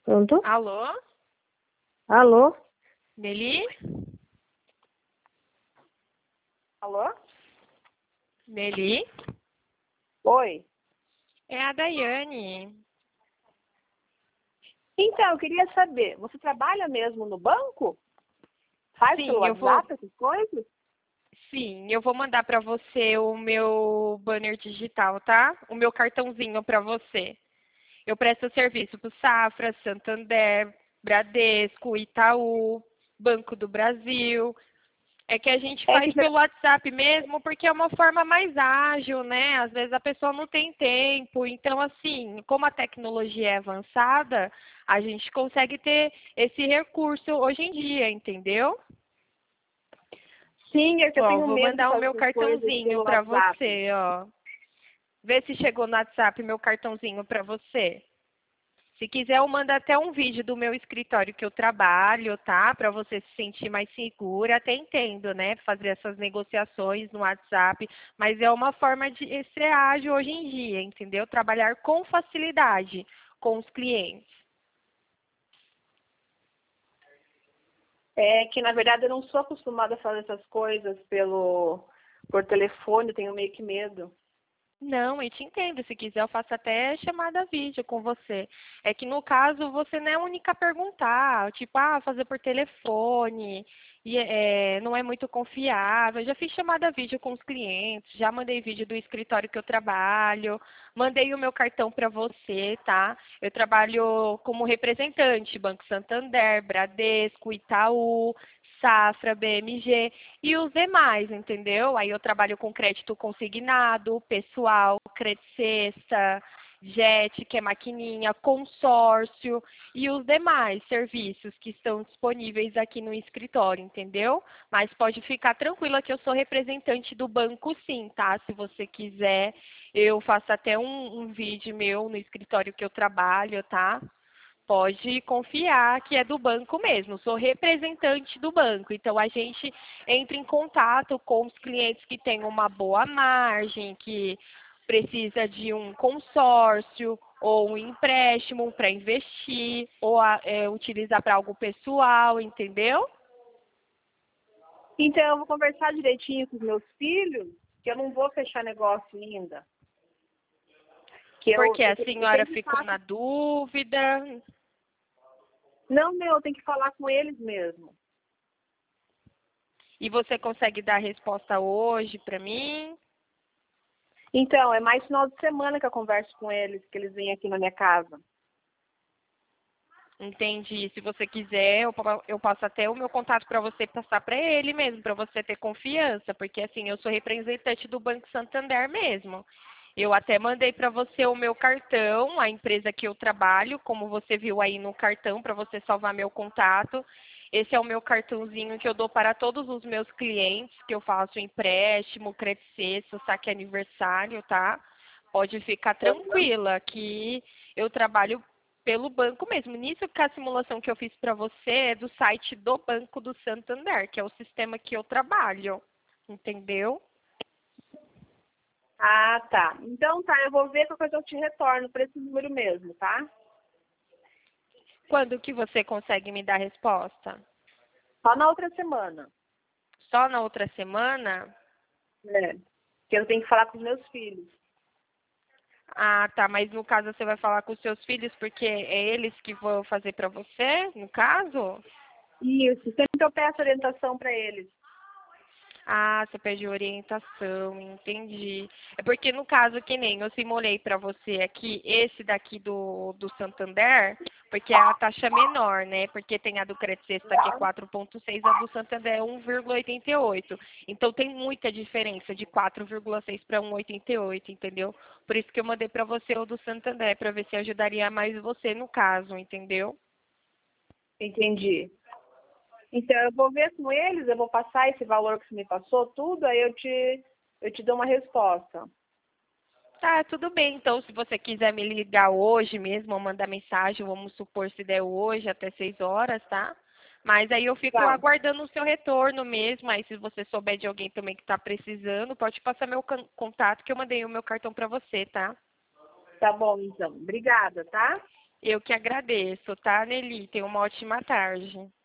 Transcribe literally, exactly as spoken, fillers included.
Pronto? Alô? Alô? Nelly? Alô? Nelly? Oi. É a Daiane. Então, eu queria saber, você trabalha mesmo no banco? Faz pelo Sim, eu vou, WhatsApp essas coisas? sim, eu vou mandar para você o meu banner digital, tá? O meu cartãozinho para você. Eu presto serviço para o Safra, Santander, Bradesco, Itaú, Banco do Brasil. É que a gente É faz que você... pelo WhatsApp mesmo, porque é uma forma mais ágil, né? Às vezes a pessoa não tem tempo. Então, assim, como a tecnologia é avançada, a gente consegue ter esse recurso hoje em dia, entendeu? Sim, é que eu Ó, tenho vou medo de mandar o fazer meu essas coisas cartãozinho pelo para WhatsApp. você, ó. Vê se chegou no WhatsApp meu cartãozinho para você. Se quiser, eu mando até um vídeo do meu escritório que eu trabalho, tá? Para você se sentir mais segura. Até entendo, né? Fazer essas negociações no WhatsApp, mas é uma forma de ser ágil hoje em dia, entendeu? Trabalhar com facilidade com os clientes. É que, na verdade, eu não sou acostumada a fazer essas coisas pelo por telefone, eu tenho meio que medo. Não, eu te entendo. Se quiser, eu faço até chamada vídeo com você. É que no caso você não é a única a perguntar, tipo, ah, fazer por telefone, e é, não é muito confiável. Eu já fiz chamada vídeo com os clientes, já mandei vídeo do escritório que eu trabalho, mandei o meu cartão para você, tá? Eu trabalho como representante, Banco Santander, Bradesco, Itaú, Safra, B M G e os demais, entendeu? Aí eu trabalho com crédito consignado, pessoal, Credicesta, Jet, que é maquininha, consórcio e os demais serviços que estão disponíveis aqui no escritório, entendeu? Mas pode ficar tranquila que eu sou representante do banco sim, tá? Se você quiser, eu faço até um, um vídeo meu no escritório que eu trabalho, tá? Pode confiar que é do banco mesmo, sou representante do banco. Então, a gente entra em contato com os clientes que têm uma boa margem, que precisa de um consórcio ou um empréstimo para investir, ou a, é, utilizar para algo pessoal, entendeu? Então, eu vou conversar direitinho com os meus filhos, que eu não vou fechar negócio ainda. Que eu, Porque eu, a eu senhora sempre ficou faço. na dúvida. Não, meu, eu tenho que falar com eles mesmo. E você consegue dar a resposta hoje para mim? Então, é mais final de semana que eu converso com eles, que eles vêm aqui na minha casa. Entendi. Se você quiser, eu, po- eu passo até o meu contato para você passar para ele mesmo, para você ter confiança, porque assim, eu sou representante do Banco Santander mesmo. Eu até mandei para você o meu cartão, a empresa que eu trabalho, como você viu aí no cartão, para você salvar meu contato. Esse é o meu cartãozinho que eu dou para todos os meus clientes, que eu faço empréstimo, crédito sexto, saque aniversário, tá? Pode ficar tranquila que eu trabalho pelo banco mesmo. Nisso que a simulação que eu fiz para você é do site do Banco do Santander, que é o sistema que eu trabalho. Entendeu? Ah, tá. Então tá, eu vou ver qualquer coisa eu te retorno para esse número mesmo, tá? Quando que você consegue me dar a resposta? Só na outra semana. Só na outra semana? É. Que eu tenho que falar com os meus filhos. Ah, tá. Mas no caso você vai falar com os seus filhos porque é eles que vão fazer para você, no caso? Isso, sempre eu peço orientação para eles. Ah, você pede orientação, entendi. É porque no caso que nem eu simulei para você aqui, esse daqui do, do Santander, porque é a taxa menor, né? Porque tem a do Credit Sexta que é quatro vírgula seis, a do Santander é um vírgula oitenta e oito. Então tem muita diferença de quatro vírgula seis para um vírgula oitenta e oito, entendeu? Por isso que eu mandei para você o do Santander, para ver se ajudaria mais você no caso, entendeu? Entendi. Então eu vou ver com eles, eu vou passar esse valor que você me passou, tudo, aí eu te, eu te dou uma resposta. Tá, tudo bem. Então, se você quiser me ligar hoje mesmo, ou mandar mensagem, vamos supor se der hoje, até seis horas, tá? Mas aí eu fico Tá, aguardando o seu retorno mesmo. Aí, se você souber de alguém também que está precisando, pode passar meu can- contato, que eu mandei o meu cartão para você, tá? tá bom então. Obrigada, tá? Eu que agradeço, tá, Nelly? Tenha uma ótima tarde.